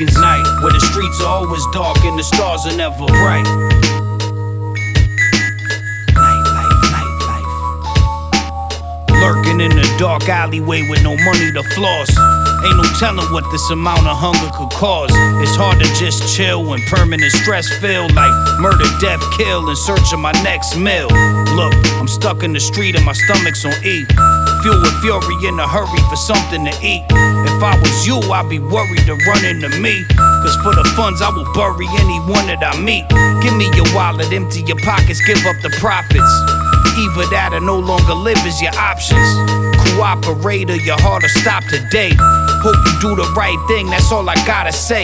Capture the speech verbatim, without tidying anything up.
lanes. Night, where the streets are always dark and the stars are never bright. Nightlife, nightlife. Lurking in the dark alleyway with no money to floss. Ain't no telling what this amount of hunger could cause. It's hard to just chill when permanent stress feel like murder, death, kill in search of my next meal. Look, I'm stuck in the street and my stomach's on E. Fuel with fury in a hurry for something to eat. If I was you, I'd be worried to run into me. Cause for the funds, I will bury anyone that I meet. Give me your wallet, empty your pockets, give up the profits. Either that or no longer live is your options. Cooperate or your heart will stop today. Hope you do the right thing, that's all I gotta say.